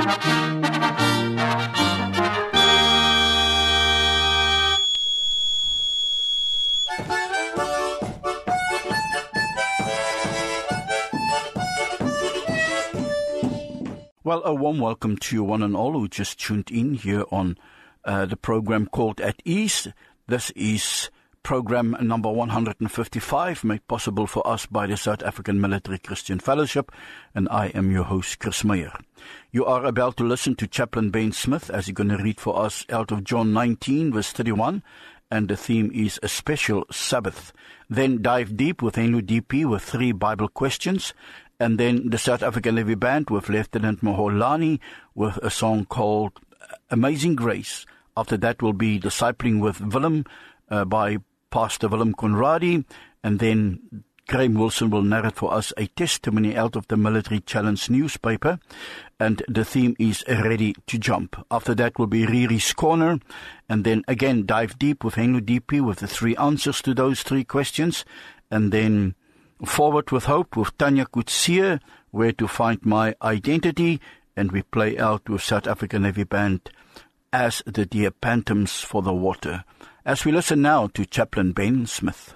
Well, a warm welcome to you one and all who just tuned in here on the program called At Ease. This is program number 155, made possible for us by the South African Military Christian Fellowship, and I am your host, Chris Meyer. You are about to listen to Chaplain Ben Smith as he's going to read for us out of John 19, verse 31, and the theme is A Special Sabbath. Then dive deep with Henlo DP with 3 Bible questions, and then the South African Navy Band with Lieutenant Moholani with a song called Amazing Grace. After that will be Discipling with Willem by Pastor Willem Conradi, and then Graham Wilson will narrate for us a testimony out of the Military Challenge newspaper, and the theme is Ready to Jump. After that will be Riri's Corner, and then again dive deep with Henlo DP with the 3 answers to those 3 questions, and then Forward with Hope with Tanya Kutsia, Where to Find My Identity, and we play out with South African Navy Band As the Deer Pantams for the Water. As we listen now to Chaplain Ben Smith.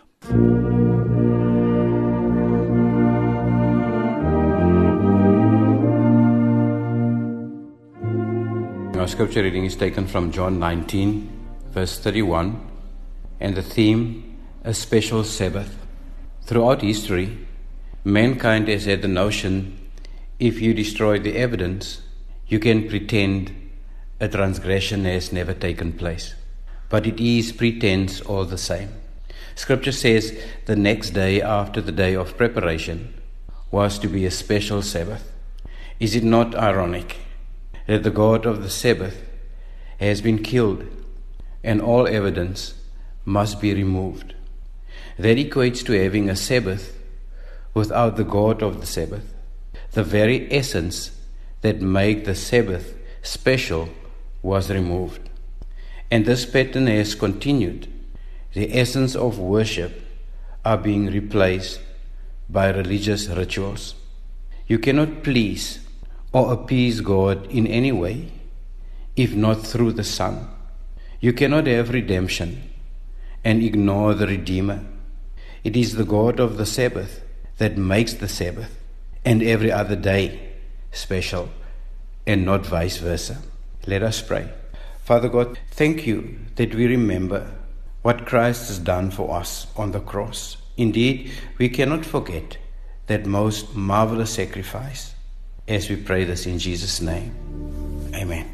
Our scripture reading is taken from John 19, verse 31, and the theme, A Special Sabbath. Throughout history, mankind has had the notion, if you destroy the evidence, you can pretend a transgression has never taken place. But it is pretense all the same. Scripture says the next day after the day of preparation was to be a special Sabbath. Is it not ironic that the God of the Sabbath has been killed and all evidence must be removed? That equates to having a Sabbath without the God of the Sabbath. The very essence that made the Sabbath special was removed. And this pattern has continued. The essence of worship are being replaced by religious rituals. You cannot please or appease God in any way, if not through the Son. You cannot have redemption and ignore the Redeemer. It is the God of the Sabbath that makes the Sabbath and every other day special, and not vice versa. Let us pray. Father God, thank you that we remember what Christ has done for us on the cross. Indeed, we cannot forget that most marvelous sacrifice, as we pray this in Jesus' name. Amen.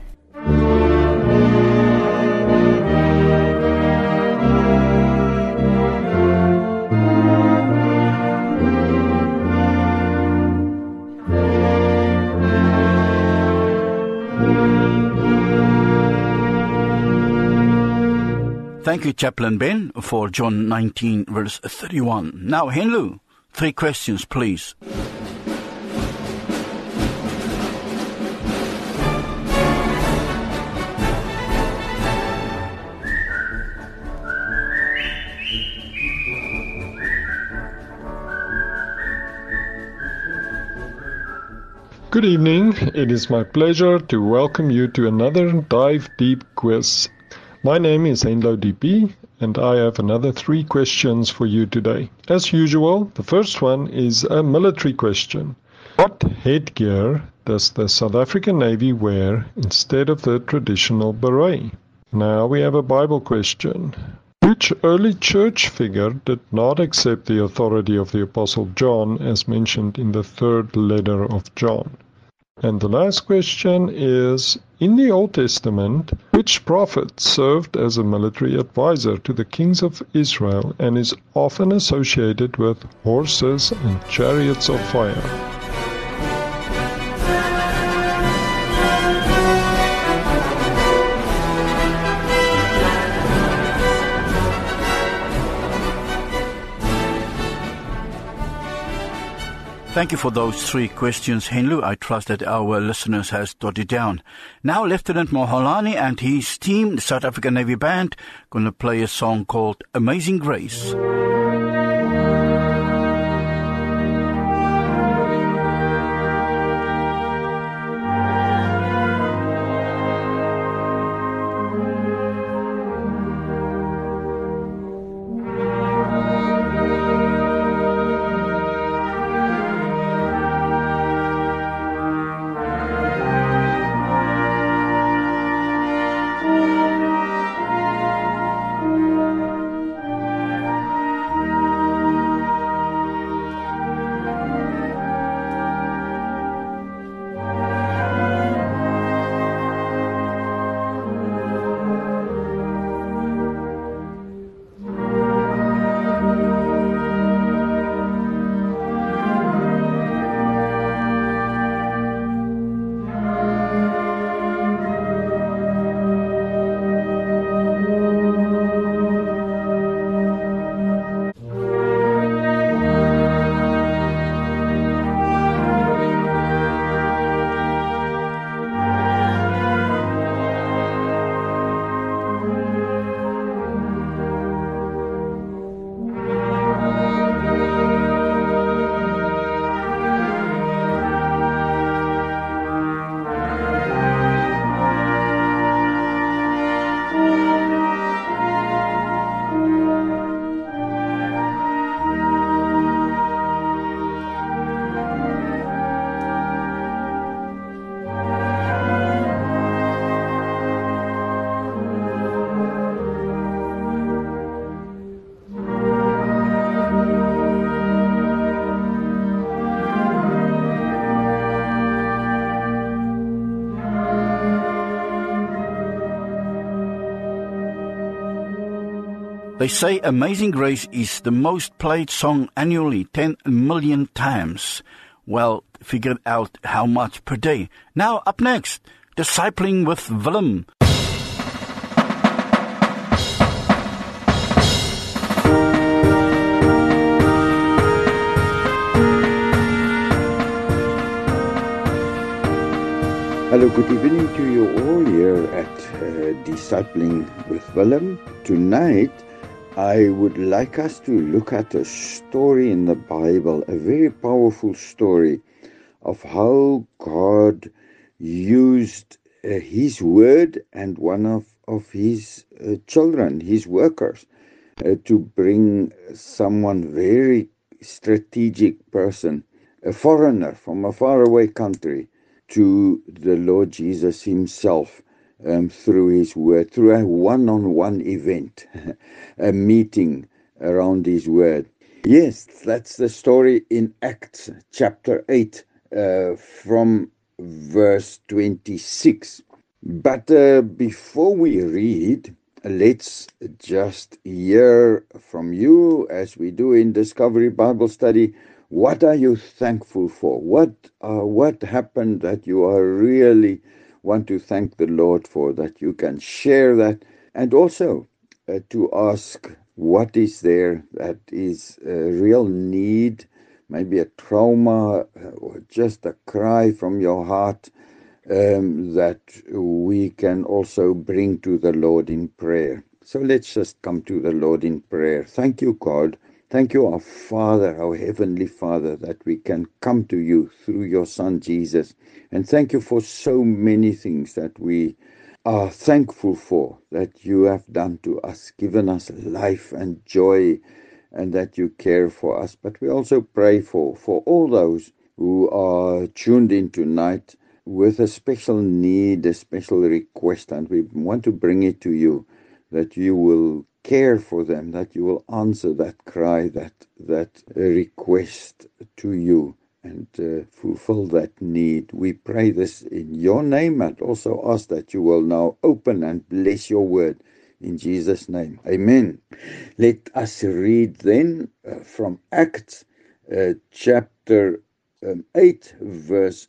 Thank you, Chaplain Ben, for John 19, verse 31. Now, Henlo, 3 questions, please. Good evening. It is my pleasure to welcome you to another Dive Deep quiz. My name is Henlo DP, and I have another 3 questions for you today. As usual, the first one is a military question. What headgear does the South African Navy wear instead of the traditional beret? Now we have a Bible question. Which early church figure did not accept the authority of the Apostle John as mentioned in the 3rd letter of John? And the last question is, in the Old Testament, which prophet served as a military advisor to the kings of Israel and is often associated with horses and chariots of fire? Thank you for those 3 questions, Henlo. I trust that our listeners has jotted down. Now, Lieutenant Moholani and his team, the South African Navy Band, going to play a song called Amazing Grace. They say Amazing Grace is the most played song annually, 10 million times. Well, figure out how much per day. Now, up next, Discipling with Willem. Hello, good evening to you all here at Discipling with Willem. Tonight, I would like us to look at a story in the Bible, a very powerful story of how God used His word and one of His children, His workers, to bring someone very strategic person, a foreigner from a faraway country, to the Lord Jesus Himself through His word, through a one-on-one event, a meeting around His word. Yes, that's the story in Acts chapter 8 from verse 26. But before we read, let's just hear from you, as we do in Discovery Bible Study. What are you thankful for? What happened that you are really want to thank the Lord for, that you can share that, and also to ask what is there that is a real need, maybe a trauma or just a cry from your heart that we can also bring to the Lord in prayer. So let's just come to the Lord in prayer. Thank you, God. Thank you, our Father, our Heavenly Father, that we can come to you through your Son, Jesus. And thank you for so many things that we are thankful for, that you have done to us, given us life and joy, and that you care for us. But we also pray for all those who are tuned in tonight with a special need, a special request, and we want to bring it to you, that you will care for them, that you will answer that cry, that request to you, and fulfill that need. We pray this in your name, and also ask that you will now open and bless your word in Jesus' name. Amen. Let us read then from Acts chapter 8, verse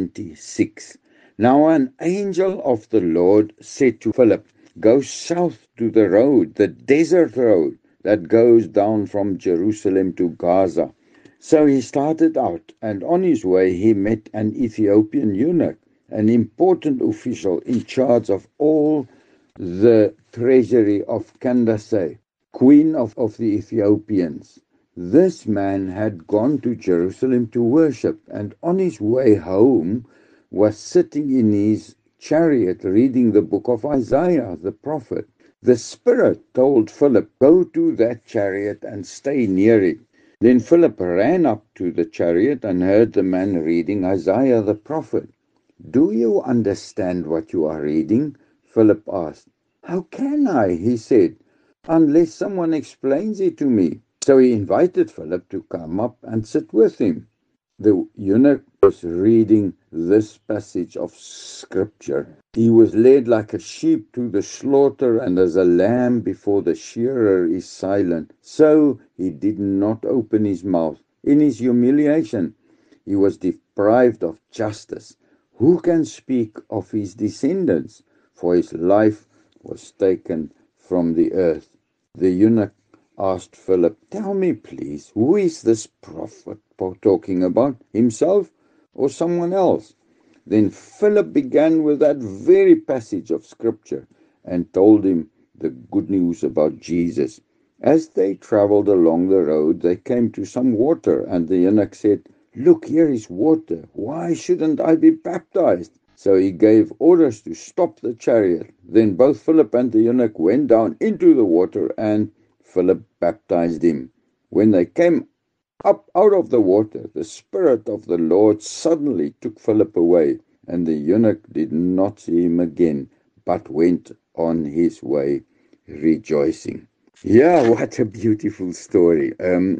26. Now an angel of the Lord said to Philip, "Go south to the road, the desert road that goes down from Jerusalem to Gaza." So he started out, and on his way he met an Ethiopian eunuch, an important official in charge of all the treasury of Candace, queen of the Ethiopians. This man had gone to Jerusalem to worship, and on his way home was sitting in his chariot reading the book of Isaiah the prophet. The Spirit told Philip, "Go to that chariot and stay near it." Then Philip ran up to the chariot and heard the man reading Isaiah the prophet. "Do you understand what you are reading?" Philip asked. "How can I," he said, "unless someone explains it to me?" So he invited Philip to come up and sit with him. The eunuch was reading this passage of scripture. He was led like a sheep to the slaughter, and as a lamb before the shearer is silent, so he did not open his mouth. In his humiliation, he was deprived of justice. Who can speak of his descendants? For his life was taken from the earth. The eunuch asked Philip, "Tell me, please, who is this prophet talking about, himself or someone else?" Then Philip began with that very passage of scripture and told him the good news about Jesus. As they traveled along the road, they came to some water, and the eunuch said, "Look, here is water. Why shouldn't I be baptized?" So he gave orders to stop the chariot. Then both Philip and the eunuch went down into the water, and Philip baptized him. When they came up out of the water, the Spirit of the Lord suddenly took Philip away, and the eunuch did not see him again, but went on his way rejoicing. Yeah, what a beautiful story.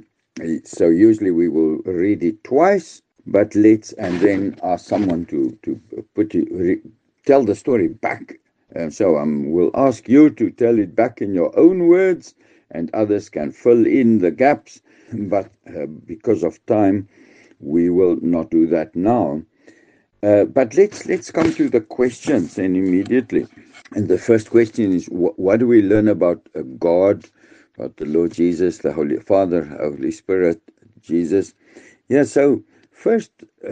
So usually we will read it twice, but and then ask someone to tell the story back. So we'll ask you to tell it back in your own words, and others can fill in the gaps, but because of time, we will not do that now. But let's come to the questions then immediately. And the first question is, what do we learn about God, about the Lord Jesus, the Holy Father, Holy Spirit, Jesus? Yeah, so first,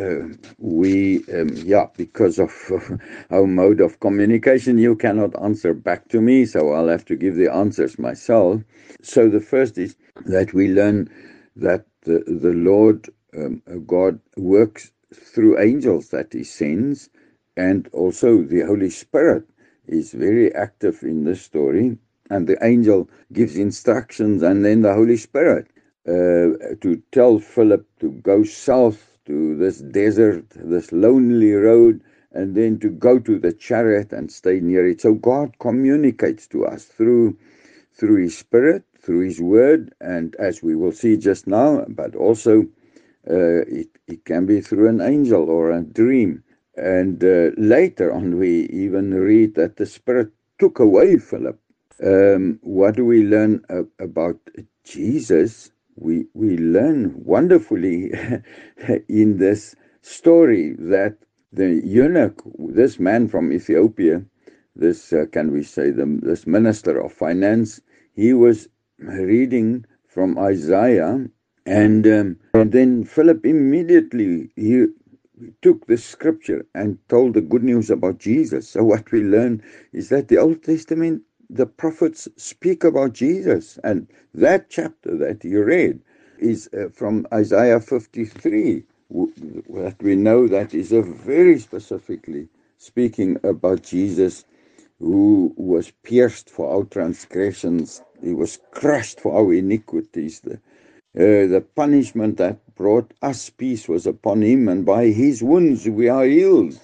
because of our mode of communication, you cannot answer back to me, so I'll have to give the answers myself. So the first is that we learn that the Lord God works through angels that he sends, and also the Holy Spirit is very active in this story, and the angel gives instructions, and then the Holy Spirit to tell Philip to go south to this desert, this lonely road, and then to go to the chariot and stay near it. So God communicates to us through his Spirit, through his word, and as we will see just now, but also it can be through an angel or a dream. And later on we even read that the Spirit took away Philip. What do we learn about Jesus? We learn wonderfully in this story that the eunuch, this man from Ethiopia, this this minister of finance, he was reading from Isaiah, and then Philip immediately he took the scripture and told the good news about Jesus. So what we learn is that the Old Testament, the prophets speak about Jesus, and that chapter that you read is from Isaiah 53, that we know that is a very specifically speaking about Jesus, who was pierced for our transgressions, he was crushed for our iniquities. The punishment that brought us peace was upon him, and by his wounds we are healed.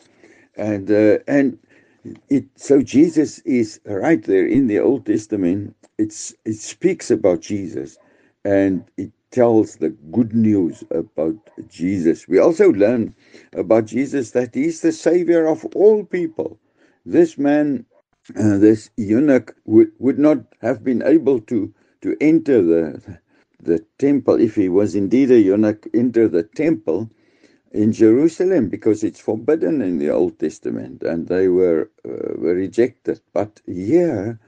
So Jesus is right there in the Old Testament. It speaks about Jesus, and it tells the good news about Jesus. We also learn about Jesus that he's the Savior of all people. This man, this eunuch, would not have been able to enter the temple, if he was indeed a eunuch, enter the temple in Jerusalem, because it's forbidden in the Old Testament, and they were rejected. But here,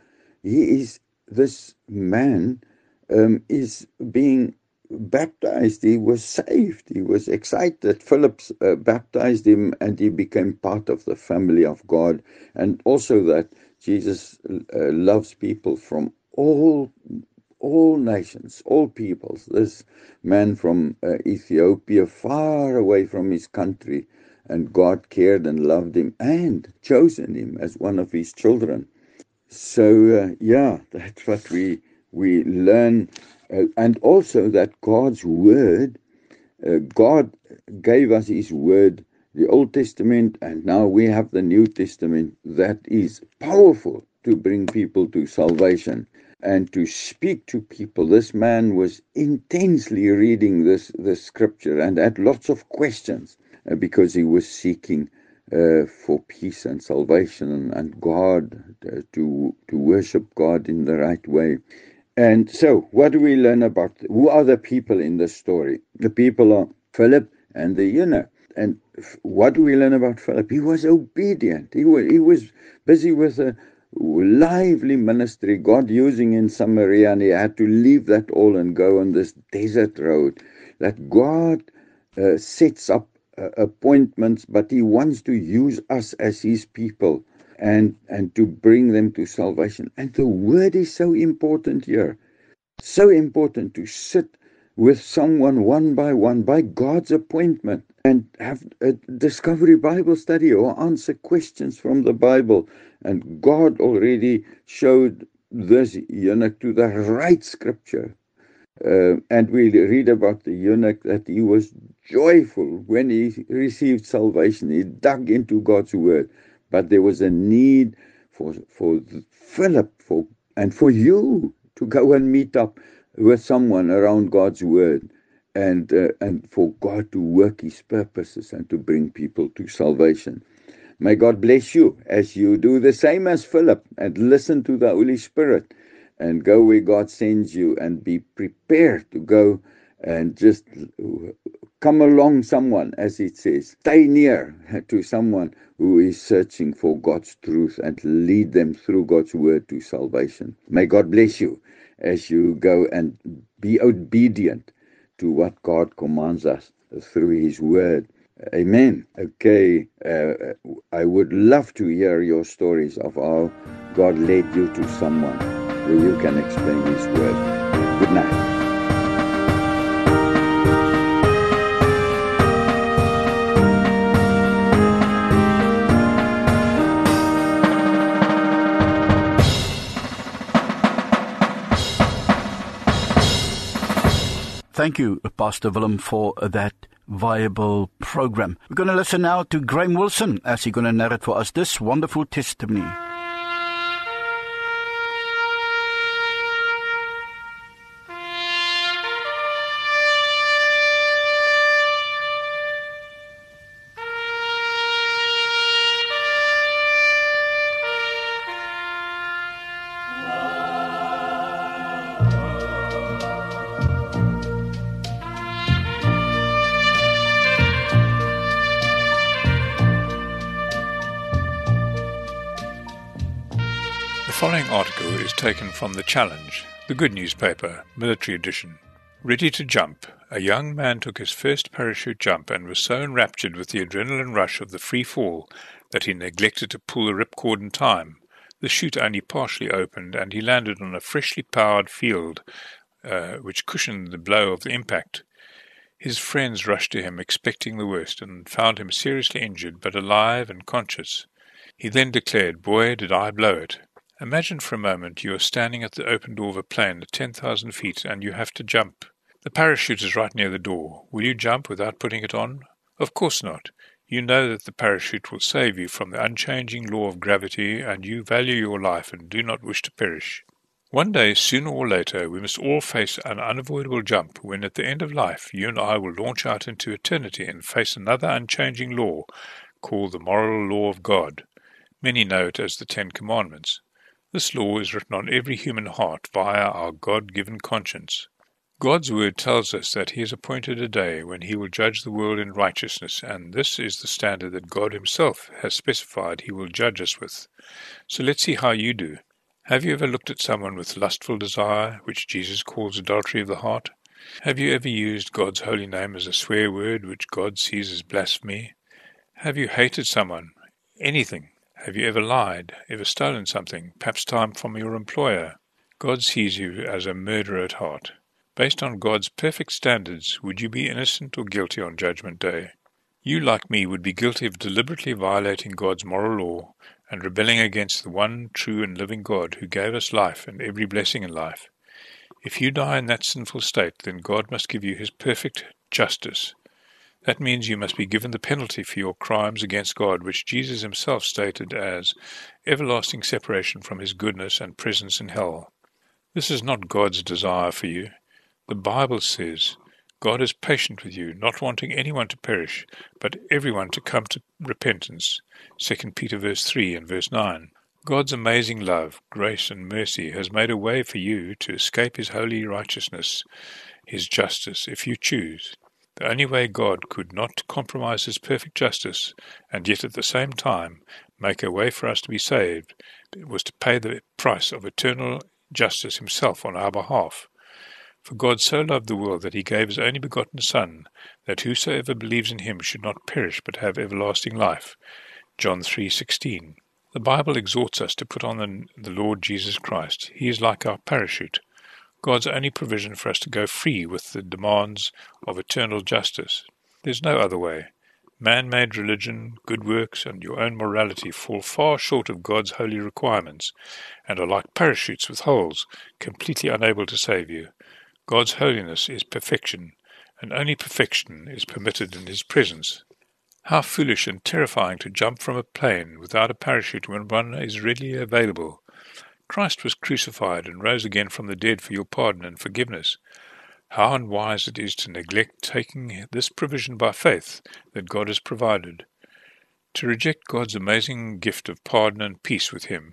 this man is being baptized. He was saved. He was excited. Philip baptized him, and he became part of the family of God. And also that Jesus loves people from all nations, all peoples. This man from Ethiopia, far away from his country, and God cared and loved him and chosen him as one of his children. So that's what we learn, and also that God's word, God gave us his word, the Old Testament, and now we have the New Testament, that is powerful to bring people to salvation and to speak to people. This man was intensely reading this scripture and had lots of questions because he was seeking for peace and salvation and God, to worship God in the right way. And so, what do we learn about? Who are the people in this story? The people are Philip and the eunuch. And what do we learn about Philip? He was obedient. He was busy with a lively ministry, God using in Samaria, and he had to leave that all and go on this desert road. That God sets up appointments, but he wants to use us as his people and to bring them to salvation. And the word is so important here. So important to sit with someone one by God's appointment and have a discovery Bible study or answer questions from the Bible. And God already showed this eunuch to the right scripture. And we read about the eunuch that he was joyful when he received salvation. He dug into God's word. But there was a need for Philip and for you to go and meet up with someone around God's word, and for God to work his purposes and to bring people to salvation. May God bless you as you do the same as Philip and listen to the Holy Spirit and go where God sends you, and be prepared to go and just come along someone, as it says. Stay near to someone who is searching for God's truth and lead them through God's word to salvation. May God bless you as you go and be obedient to what God commands us through His word. Amen. Okay, I would love to hear your stories of how God led you to someone where you can explain His word. Good night. Thank you, Pastor Willem, for that viable program. We're going to listen now to Graham Wilson as he's going to narrate for us this wonderful testimony. The following article is taken from The Challenge, the good newspaper, military edition. Ready to jump, a young man took his first parachute jump and was so enraptured with the adrenaline rush of the free fall that he neglected to pull the ripcord in time. The chute only partially opened and he landed on a freshly powered field, which cushioned the blow of the impact. His friends rushed to him expecting the worst and found him seriously injured but alive and conscious. He then declared, "Boy, did I blow it." Imagine for a moment you are standing at the open door of a plane at 10,000 feet and you have to jump. The parachute is right near the door. Will you jump without putting it on? Of course not. You know that the parachute will save you from the unchanging law of gravity, and you value your life and do not wish to perish. One day, sooner or later, we must all face an unavoidable jump when at the end of life you and I will launch out into eternity and face another unchanging law called the moral law of God. Many know it as the Ten Commandments. This law is written on every human heart via our God-given conscience. God's word tells us that He has appointed a day when He will judge the world in righteousness, and this is the standard that God Himself has specified He will judge us with. So let's see how you do. Have you ever looked at someone with lustful desire, which Jesus calls adultery of the heart? Have you ever used God's holy name as a swear word, which God sees as blasphemy? Have you hated someone? Anything? Have you ever lied, ever stolen something, perhaps time from your employer? God sees you as a murderer at heart. Based on God's perfect standards, would you be innocent or guilty on Judgment Day? You, like me, would be guilty of deliberately violating God's moral law and rebelling against the one true and living God who gave us life and every blessing in life. If you die in that sinful state, then God must give you His perfect justice. That means you must be given the penalty for your crimes against God, which Jesus Himself stated as everlasting separation from His goodness and presence in hell. This is not God's desire for you. The Bible says God is patient with you, not wanting anyone to perish, but everyone to come to repentance. 2 Peter verse 3 and verse 9. God's amazing love, grace and mercy has made a way for you to escape His holy righteousness, His justice, if you choose. The only way God could not compromise His perfect justice and yet at the same time make a way for us to be saved was to pay the price of eternal justice Himself on our behalf. For God so loved the world that He gave His only begotten Son, that whosoever believes in Him should not perish but have everlasting life. John 3:16. The Bible exhorts us to put on the Lord Jesus Christ. He is like our parachute, God's only provision for us to go free with the demands of eternal justice. There's no other way. Man-made religion, good works, and your own morality fall far short of God's holy requirements, and are like parachutes with holes, completely unable to save you. God's holiness is perfection, and only perfection is permitted in His presence. How foolish and terrifying to jump from a plane without a parachute when one is readily available. Christ was crucified and rose again from the dead for your pardon and forgiveness. How unwise it is to neglect taking this provision by faith that God has provided. To reject God's amazing gift of pardon and peace with Him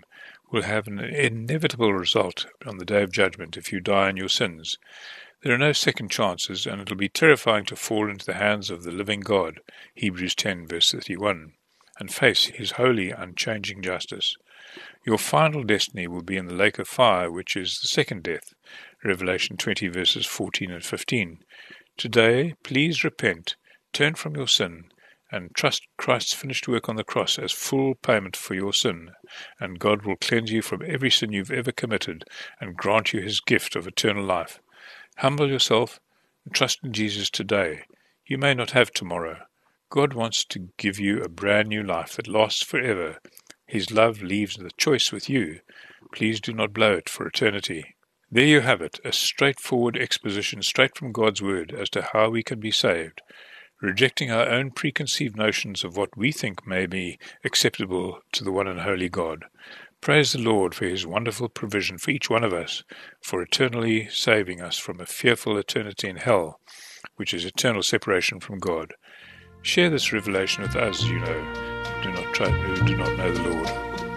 will have an inevitable result on the day of judgment if you die in your sins. There are no second chances, and it will be terrifying to fall into the hands of the living God, Hebrews 10, verse 31, and face his holy, unchanging justice. Your final destiny will be in the lake of fire, which is the second death, Revelation 20, verses 14 and 15. Today, please repent, turn from your sin, and trust Christ's finished work on the cross as full payment for your sin, and God will cleanse you from every sin you've ever committed and grant you his gift of eternal life. Humble yourself and trust in Jesus today. You may not have tomorrow. God wants to give you a brand new life that lasts forever. His love leaves the choice with you. Please do not blow it for eternity. There you have it, a straightforward exposition straight from God's word as to how we can be saved, rejecting our own preconceived notions of what we think may be acceptable to the one and holy God. Praise the Lord for his wonderful provision for each one of us, for eternally saving us from a fearful eternity in hell, which is eternal separation from God. Share this revelation with us, who do not know the Lord.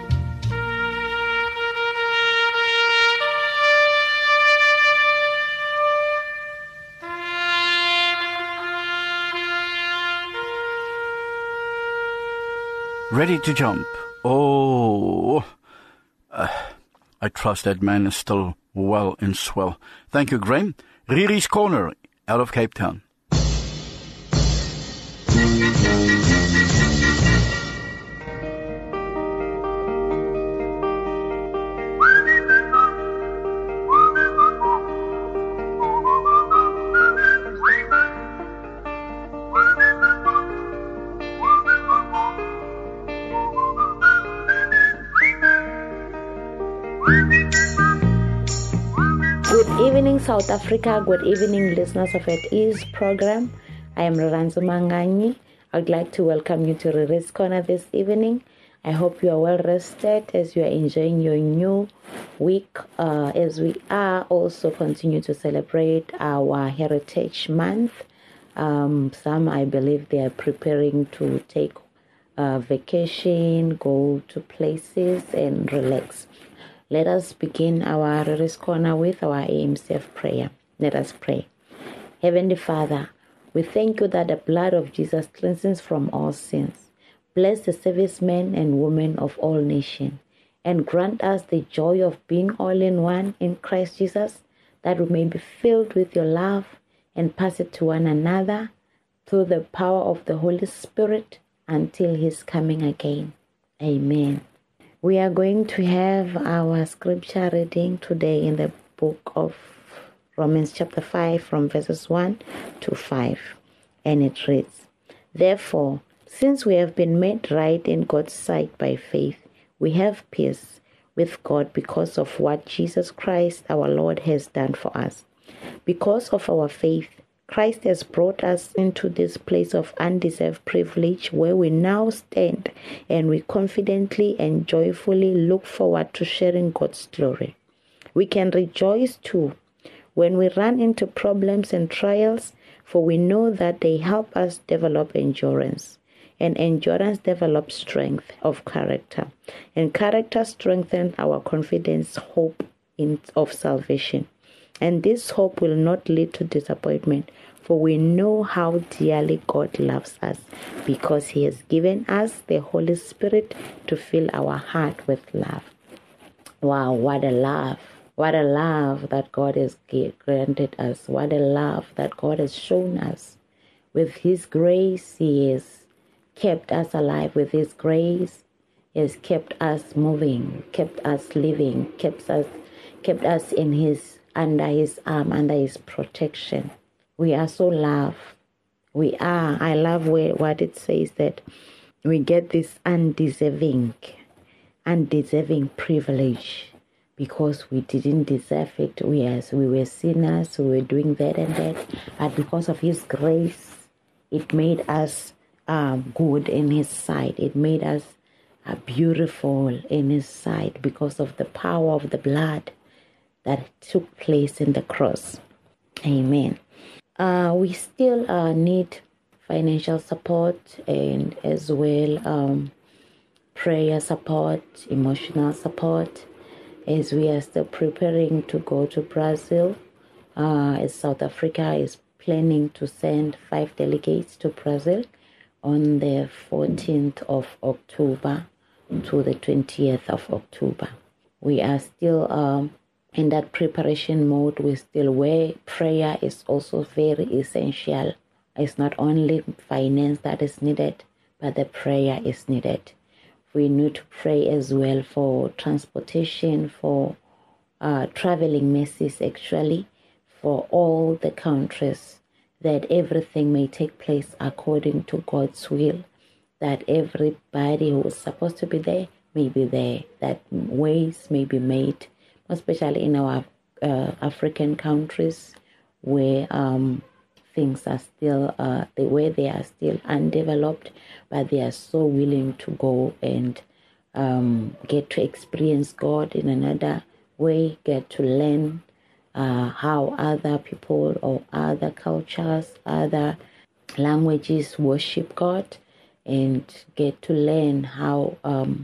Ready to jump. Oh, I trust that man is still well and swell. Thank you, Graham. Riri's Corner, out of Cape Town. Good evening, South Africa. Good evening, listeners of At Ease program. I am Lorenzo Manganyi. I'd like to welcome you to Riri's Corner this evening. I hope you are well rested as you are enjoying your new week, as we are also continue to celebrate our Heritage Month. Some, I believe, they are preparing to take vacation, go to places and relax. Let us begin our Riri's Corner with our AMCF prayer. Let us pray. Heavenly Father, we thank you that the blood of Jesus cleanses from all sins. Bless the servicemen and women of all nations, and grant us the joy of being all in one in Christ Jesus, that we may be filled with your love and pass it to one another through the power of the Holy Spirit until his coming again. Amen. We are going to have our scripture reading today in the book of Romans chapter 5 from verses 1 to 5. And it reads, Therefore, since we have been made right in God's sight by faith, we have peace with God because of what Jesus Christ our Lord has done for us. Because of our faith, Christ has brought us into this place of undeserved privilege where we now stand, and we confidently and joyfully look forward to sharing God's glory. We can rejoice too when we run into problems and trials, for we know that they help us develop endurance, and endurance develops strength of character, and character strengthens our confidence, hope of salvation. And this hope will not lead to disappointment, for we know how dearly God loves us, because he has given us the Holy Spirit to fill our heart with love. Wow, what a love. What a love that God has granted us. What a love that God has shown us. With his grace, he has kept us alive. With his grace, he has kept us moving, kept us living, kept us under his arm, under his protection. We are so loved. I love what it says, that we get this undeserving privilege because we didn't deserve it. We were sinners, we were doing that and that, but because of his grace, it made us good in his sight. It made us beautiful in his sight because of the power of the blood that took place in the cross. Amen. We still need financial support, and as well prayer support, emotional support, as we are still preparing to go to Brazil, as South Africa is planning to send 5 delegates to Brazil on the 14th of October to the 20th of October. We are still in that preparation mode. We're still where prayer is also very essential. It's not only finance that is needed, but the prayer is needed. We need to pray as well for transportation, for traveling mercies actually, for all the countries, that everything may take place according to God's will, that everybody who is supposed to be there may be there, that ways may be made, especially in our African countries where things are still, where they are still undeveloped, but they are so willing to go and get to experience God in another way, get to learn how other people or other cultures, other languages worship God, and get to learn how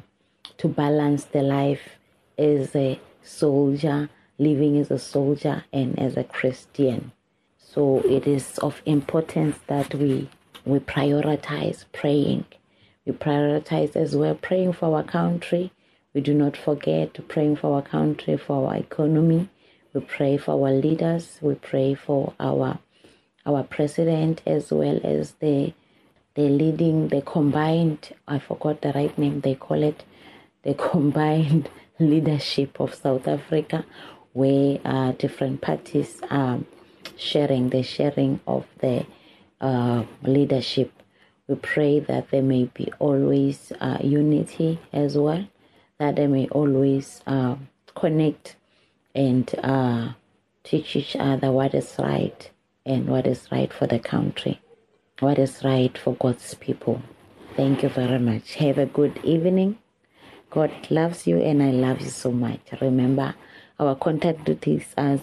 to balance the life as a soldier, living as a soldier and as a Christian. So it is of importance that we prioritize praying. We prioritize as well praying for our country. We do not forget to praying for our country, for our economy. We pray for our leaders. We pray for our president, as well as the leading, the combined, I forgot the right name, they call it the combined leadership of South Africa, where different parties are sharing of the leadership. We pray that there may be always unity as well, that they may always connect and teach each other what is right and what is right for the country, what is right for God's people. Thank you very much. Have a good evening. God loves you and I love you so much. Remember, our contact details are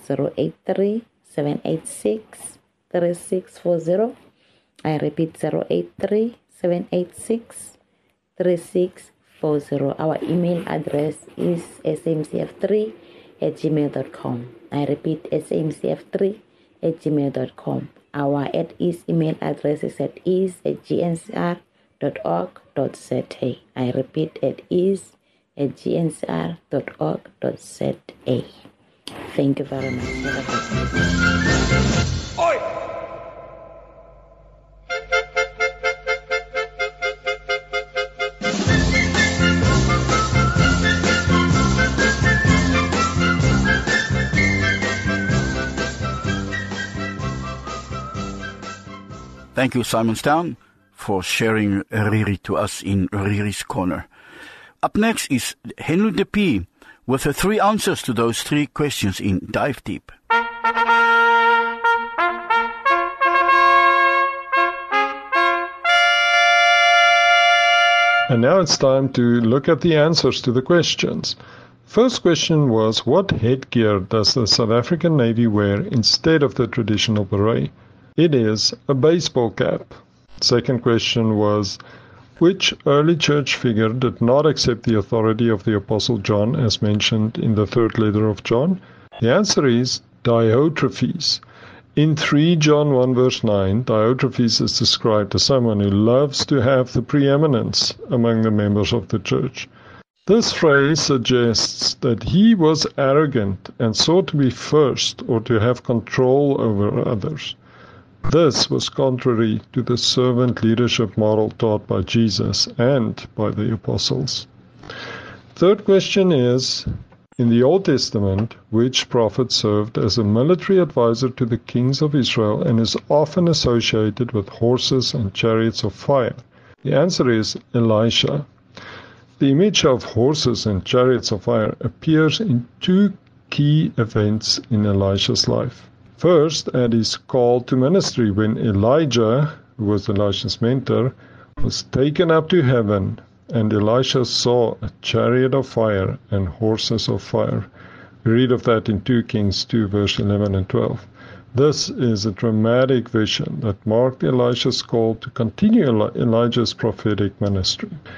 083-786-3640. I repeat, 083-786-3640. Our email address is smcf3@gmail.com. I repeat, smcf3@gmail.com. Our @ease email address is @ease@gncr.org.za. I repeat, @ease@gncr.org.za. Thank you very much. Oi! Thank you, Simon Stown, for sharing Riri to us in Riri's Corner. Up next is Henlo de P with her 3 answers to those 3 questions in Dive Deep. And now it's time to look at the answers to the questions. First question was, what headgear does the South African Navy wear instead of the traditional beret? It is a baseball cap. Second question was, which early church figure did not accept the authority of the Apostle John as mentioned in the 3rd letter of John? The answer is Diotrephes. In 3 John 1 verse 9, Diotrephes is described as someone who loves to have the preeminence among the members of the church. This phrase suggests that he was arrogant and sought to be first or to have control over others. This was contrary to the servant leadership model taught by Jesus and by the apostles. Third question is, in the Old Testament, which prophet served as a military advisor to the kings of Israel and is often associated with horses and chariots of fire? The answer is Elisha. The image of horses and chariots of fire appears in 2 key events in Elisha's life. First, at his call to ministry, when Elijah, who was Elisha's mentor, was taken up to heaven, and Elisha saw a chariot of fire and horses of fire. We read of that in 2 Kings 2, verse 11 and 12. This is a dramatic vision that marked Elisha's call to continue Elijah's prophetic ministry.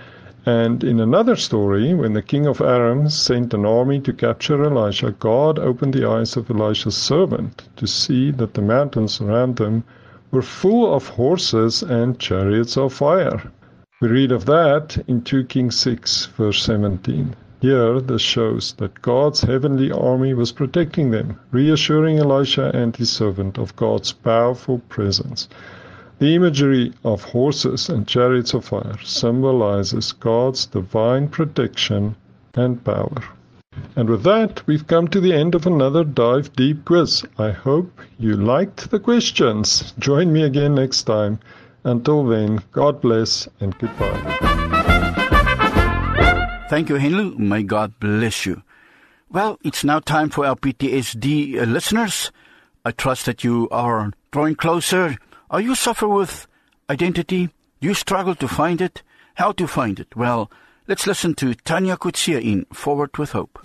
And in another story, when the king of Aram sent an army to capture Elisha, God opened the eyes of Elisha's servant to see that the mountains around them were full of horses and chariots of fire. We read of that in 2 Kings 6, verse 17. Here, this shows that God's heavenly army was protecting them, reassuring Elisha and his servant of God's powerful presence. The imagery of horses and chariots of fire symbolizes God's divine protection and power. And with that, we've come to the end of another Dive Deep quiz. I hope you liked the questions. Join me again next time. Until then, God bless and goodbye. Thank you, Henlu. May God bless you. Well, it's now time for our PTSD listeners. I trust that you are drawing closer. Are you suffer with identity? Do you struggle to find it? How to find it? Well, let's listen to Tanya Kutsia in Forward with Hope.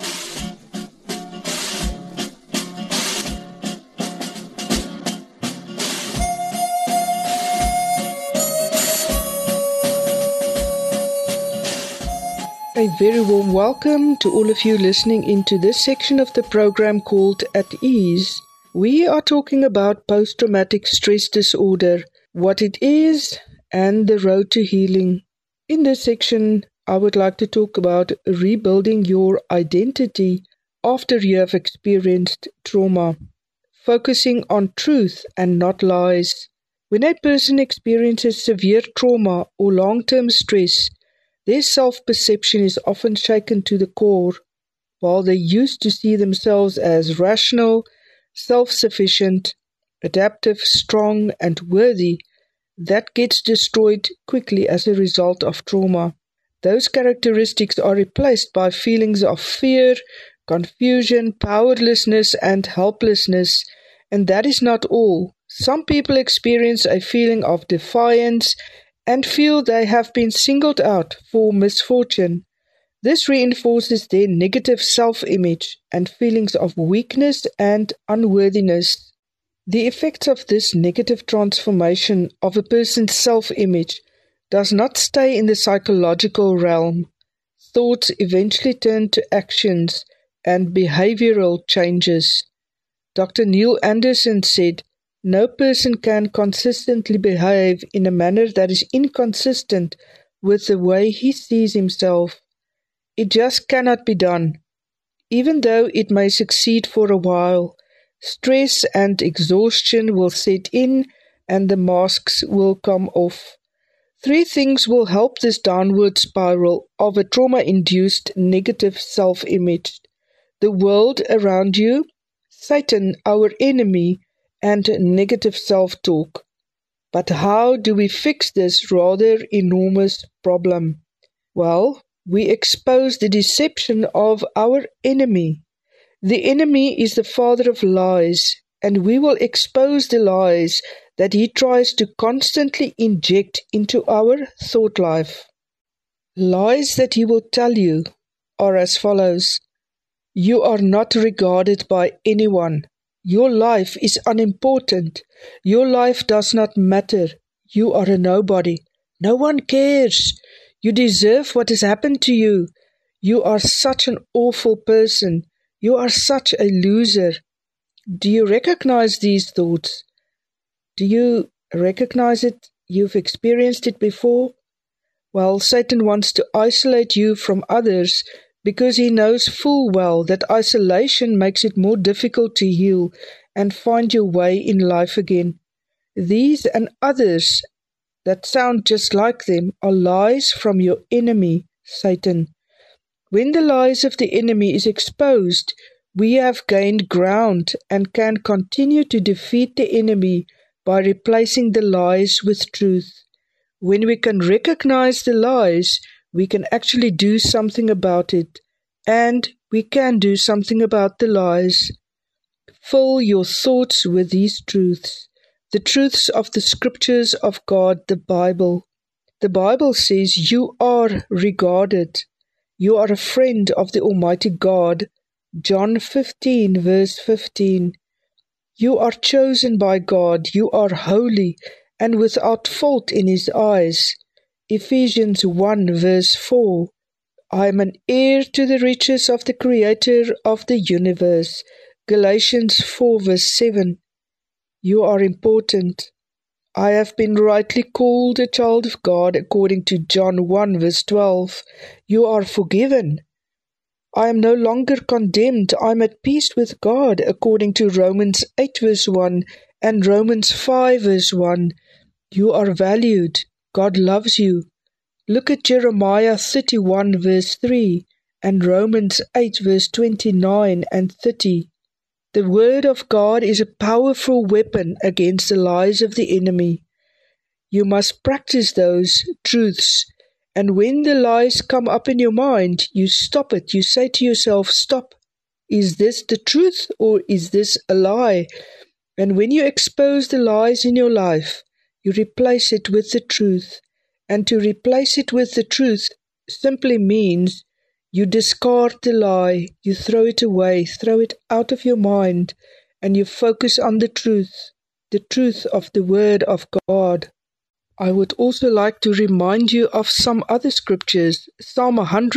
A very warm welcome to all of you listening into this section of the program called At Ease. We are talking about post-traumatic stress disorder, what it is, and the road to healing. In this section, I would like to talk about rebuilding your identity after you have experienced trauma, focusing on truth and not lies. When a person experiences severe trauma or long-term stress, their self-perception is often shaken to the core. While they used to see themselves as rational, self-sufficient, adaptive, strong, and worthy, that gets destroyed quickly as a result of trauma. Those characteristics are replaced by feelings of fear, confusion, powerlessness, and helplessness, and that is not all. Some people experience a feeling of defiance and feel they have been singled out for misfortune. This reinforces their negative self-image and feelings of weakness and unworthiness. The effects of this negative transformation of a person's self-image does not stay in the psychological realm. Thoughts eventually turn to actions and behavioral changes. Dr. Neil Anderson said, "No person can consistently behave in a manner that is inconsistent with the way he sees himself. It just cannot be done. Even though it may succeed for a while, stress and exhaustion will set in and the masks will come off. 3 things will help this downward spiral of a trauma-induced negative self-image: the world around you, Satan, our enemy, and negative self-talk. But how do we fix this rather enormous problem? Well, we expose the deception of our enemy. The enemy is the father of lies, and we will expose the lies that he tries to constantly inject into our thought life. Lies that he will tell you are as follows: you are not regarded by anyone. Your life is unimportant. Your life does not matter. You are a nobody. No one cares. You deserve what has happened to you. You are such an awful person. You are such a loser. Do you recognize these thoughts? Do you recognize it? You've experienced it before? Well, Satan wants to isolate you from others because he knows full well that isolation makes it more difficult to heal and find your way in life again. These and others that sound just like them are lies from your enemy, Satan. When the lies of the enemy is exposed, we have gained ground and can continue to defeat the enemy by replacing the lies with truth. When we can recognize the lies, we can actually do something about it, and we can do something about the lies. Fill your thoughts with these truths, the truths of the scriptures of God, the Bible. The Bible says you are regarded. You are a friend of the Almighty God. John 15, verse 15. You are chosen by God. You are holy and without fault in His eyes. Ephesians 1 verse 4. I am an heir to the riches of the Creator of the universe. Galatians 4 verse 7. You are important. I have been rightly called a child of God according to John 1 verse 12. You are forgiven. I am no longer condemned. I am at peace with God according to Romans 8 verse 1 and Romans 5 verse 1. You are valued. God loves you. Look at Jeremiah 31 verse 3 and Romans 8 verse 29 and 30. The word of God is a powerful weapon against the lies of the enemy. You must practice those truths, and when the lies come up in your mind, you stop it. You say to yourself, stop. Is this the truth or is this a lie? And when you expose the lies in your life, you replace it with the truth. And to replace it with the truth simply means you discard the lie, you throw it away, throw it out of your mind, and you focus on the truth of the Word of God. I would also like to remind you of some other scriptures. Psalm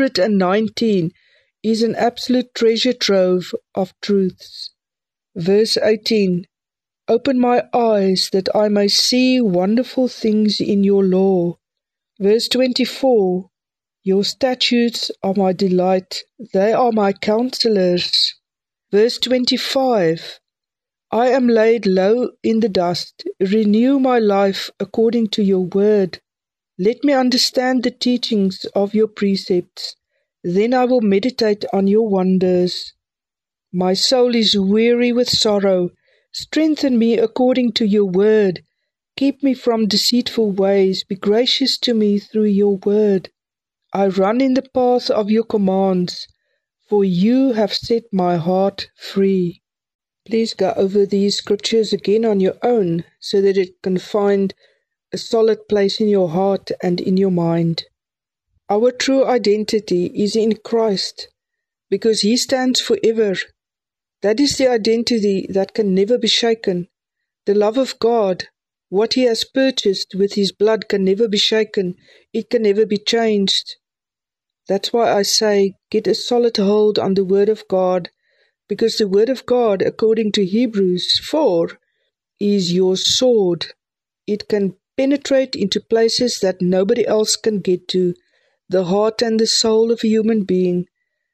119 is an absolute treasure trove of truths. Verse 18, open my eyes that I may see wonderful things in your law. Verse 24, your statutes are my delight, they are my counselors. Verse 25, I am laid low in the dust, renew my life according to your word. Let me understand the teachings of your precepts, then I will meditate on your wonders. My soul is weary with sorrow, strengthen me according to your word. Keep me from deceitful ways, be gracious to me through your word. I run in the path of your commands, for you have set my heart free. Please go over these scriptures again on your own, so that it can find a solid place in your heart and in your mind. Our true identity is in Christ, because He stands forever. That is the identity that can never be shaken. The love of God, what He has purchased with His blood, can never be shaken. It can never be changed. That's why I say, get a solid hold on the Word of God, because the Word of God, according to Hebrews 4, is your sword. It can penetrate into places that nobody else can get to, the heart and the soul of a human being.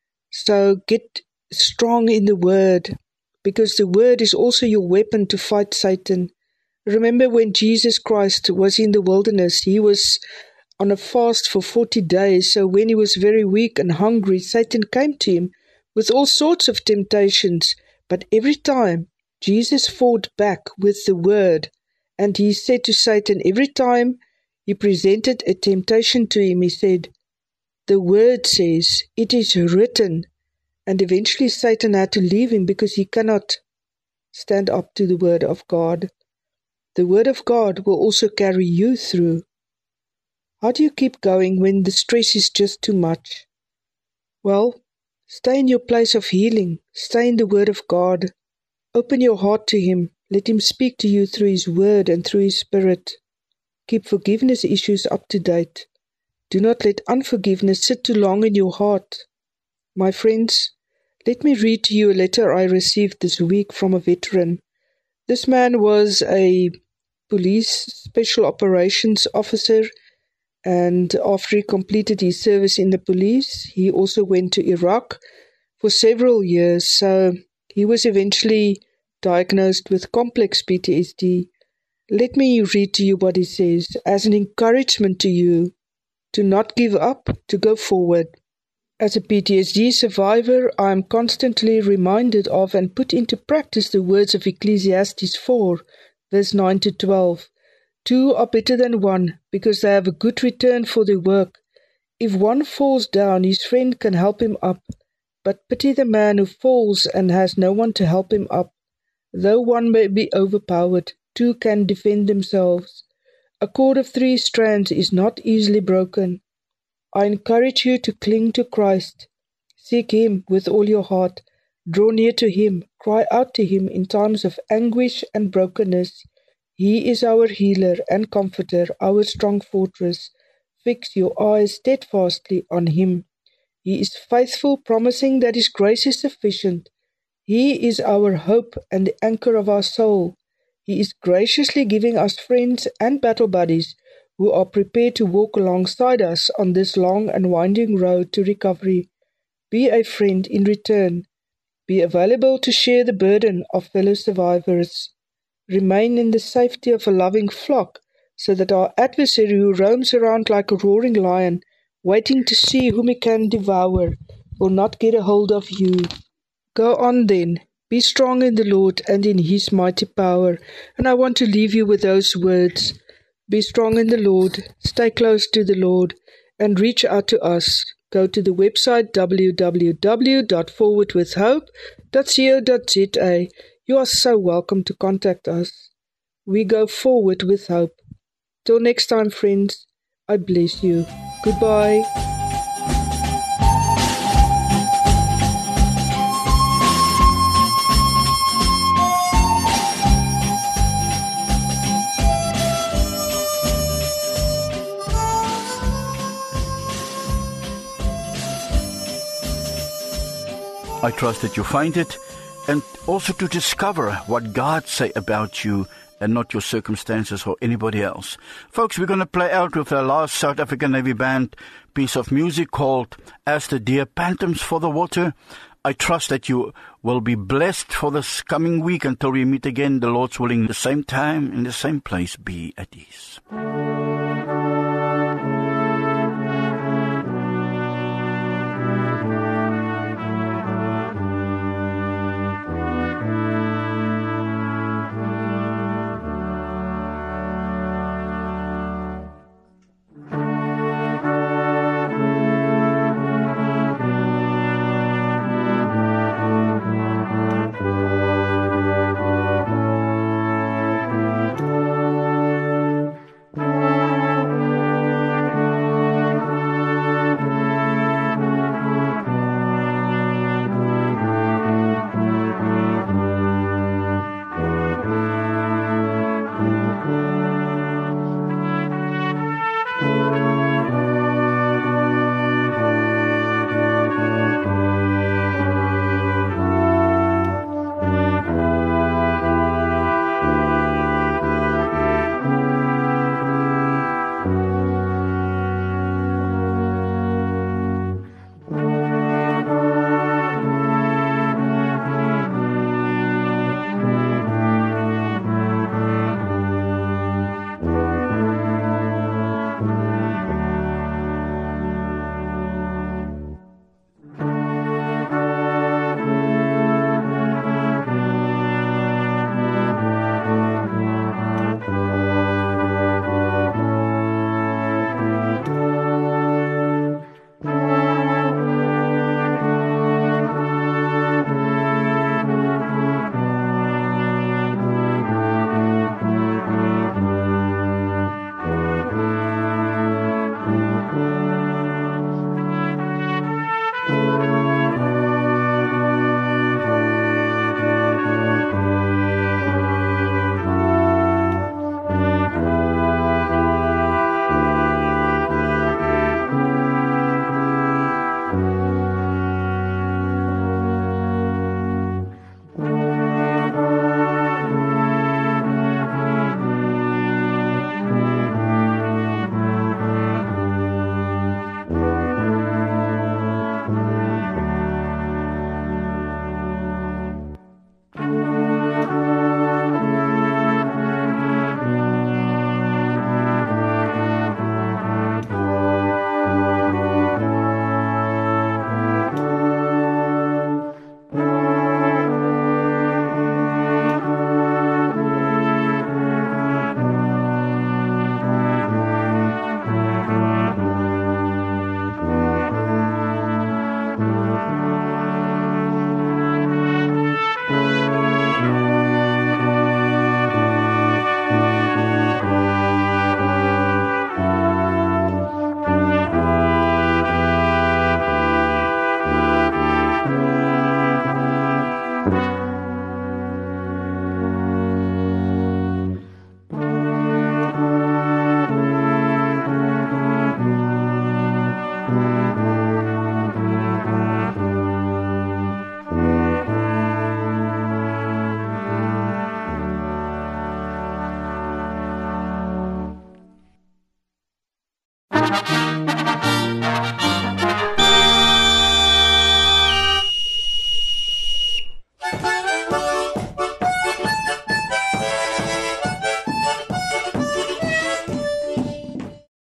So get strong in the Word, because the Word is also your weapon to fight Satan. Remember when Jesus Christ was in the wilderness, He was on a fast for 40 days. So when He was very weak and hungry, Satan came to Him with all sorts of temptations. But every time, Jesus fought back with the Word. And He said to Satan, every time He presented a temptation to him, He said, the Word says, it is written. And eventually Satan had to leave him because he cannot stand up to the Word of God. The Word of God will also carry you through. How do you keep going when the stress is just too much? Well, stay in your place of healing. Stay in the Word of God. Open your heart to Him. Let Him speak to you through His Word and through His Spirit. Keep forgiveness issues up to date. Do not let unforgiveness sit too long in your heart. My friends, let me read to you a letter I received this week from a veteran. This man was a police special operations officer, and after he completed his service in the police, he also went to Iraq for several years. So he was eventually diagnosed with complex PTSD. Let me read to you what he says as an encouragement to you to not give up, to go forward. As a PTSD survivor, I am constantly reminded of and put into practice the words of Ecclesiastes 4, verse 9 to 12. 2 are better than 1, because they have a good return for their work. If one falls down, his friend can help him up. But pity the man who falls and has no one to help him up. Though one may be overpowered, 2 can defend themselves. A cord of 3 strands is not easily broken. I encourage you to cling to Christ. Seek Him with all your heart. Draw near to Him. Cry out to Him in times of anguish and brokenness. He is our healer and comforter, our strong fortress. Fix your eyes steadfastly on him. He is faithful, promising that his grace is sufficient. He is our hope and the anchor of our soul. He is graciously giving us friends and battle buddies who are prepared to walk alongside us on this long and winding road to recovery. Be a friend in return. Be available to share the burden of fellow survivors. Remain in the safety of a loving flock, so that our adversary who roams around like a roaring lion, waiting to see whom he can devour, will not get a hold of you. Go on then. Be strong in the Lord and in his mighty power. And I want to leave you with those words. Be strong in the Lord, stay close to the Lord, and reach out to us. Go to the website www.forwardwithhope.co.za. You are so welcome to contact us. We go forward with hope. Till next time, friends, I bless you. Goodbye. I trust that you find it, and also to discover what God say about you and not your circumstances or anybody else. Folks, we're going to play out with the last South African Navy Band piece of music called As the Deer Pantams for the Water. I trust that you will be blessed for this coming week until we meet again, the Lord's willing, the same time, in the same place. Be at ease.